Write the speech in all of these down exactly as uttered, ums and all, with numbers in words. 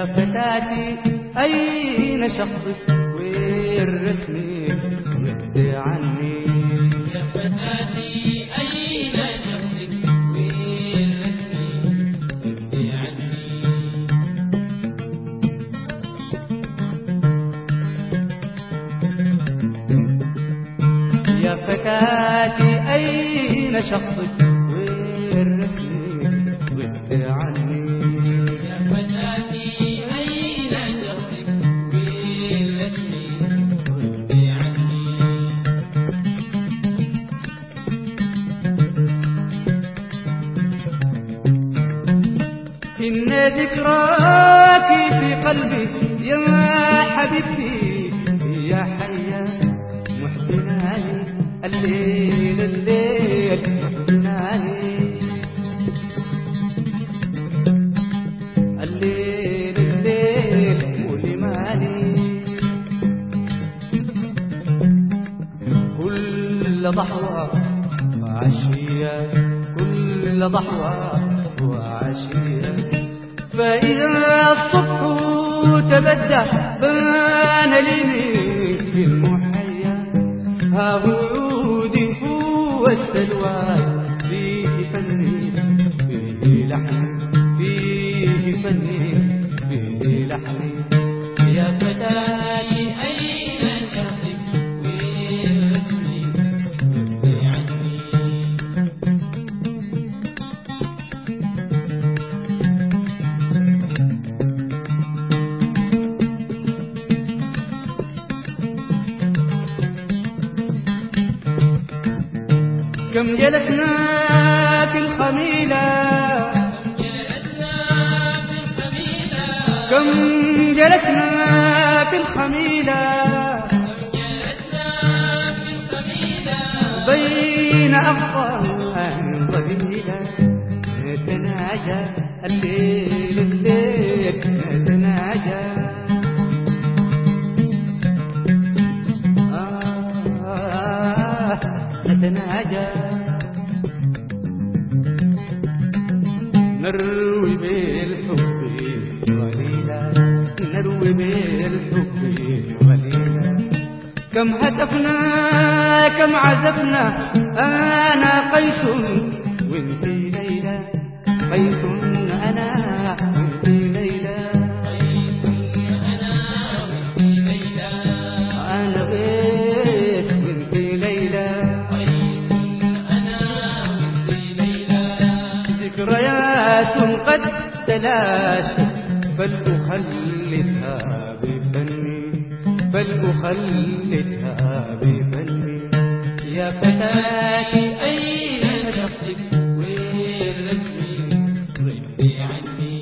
فتاتي أين شخصك وين رسمك ابعدي عني. يا فتاتي أين شخصك وين رسمك ابعدي عني. يا فتاتي أين شخصك وين رسمك ابعدي عني. يا فتاتي أين شخصك وين رسمك ابعدي عني. إن ذكراك في قلبي يا حبيبتي يا حيا محزناني الليل الليل محزناني الليل الليل مؤلماني. كل ضحوة وعشية كل ضحوة وعشية فإذا الصبح تبدى بان لي في المحيا. ها هو عودي هو السلوى فيه فني فيه لحن فيه فني فيه لحن. يا فتاتي أين شخصك وين رسمك ابعدي عني. كم جلسنا في الخميلة كم جلسنا في الخميلة بين أغصان ظليلة نتناجى الليل الليل نتناجى. آه نتناجى نروي بالحب وليلة نروي بالحب وليلة. كم هتفنا كم عزفنا أنا قيس وانتي ليلى قيس أنا وانتي ليلى قيس أنا وانتي ليلى. أنا قيس وانتي ليلى قيس أنا وانتي ليلى. ذكريات قد تلاشت بل أخلدها بفني بل أخلدها بفني. يا فتاتي أين شخصك وين رسمك ابعدي عني.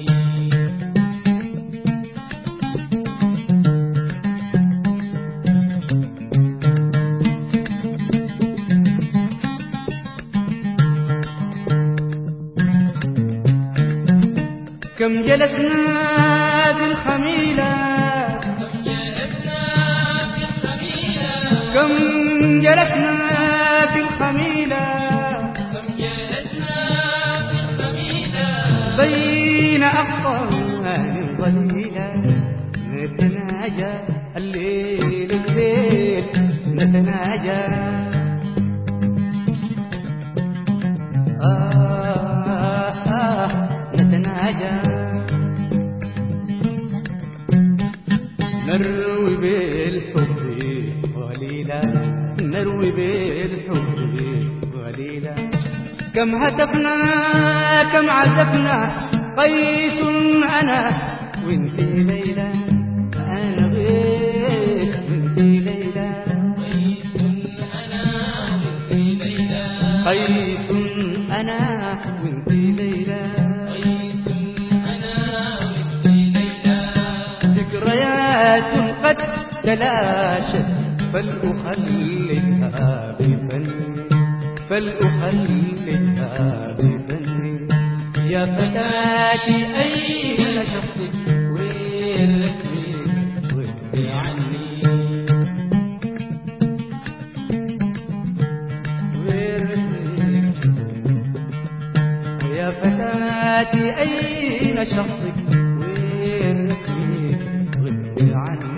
كم جلسنا في الخميلة كم جلسنا في الخميلة بين أغصان ظليلة نتناجى الليل الليل نتناجى. آه آه نتناجى نروي بالحب وليلة نروي بالحب وليلة. كم هتفنا كم عزفنا قيس أنا وانتي ليلى أنا غير وانتي ليلى قيس أنا وانتي ليلى. قيس أنا وانتي ليلى قيس أنا وانتي ليلى. ذكريات قد تلاشت فلأخلدها بفني فلأخلدها بفني. يا فتاتي أين شخصك وين رسمك ابعدي عني. وين رسمك يا فتاتي أين شخصك وين رسمك عني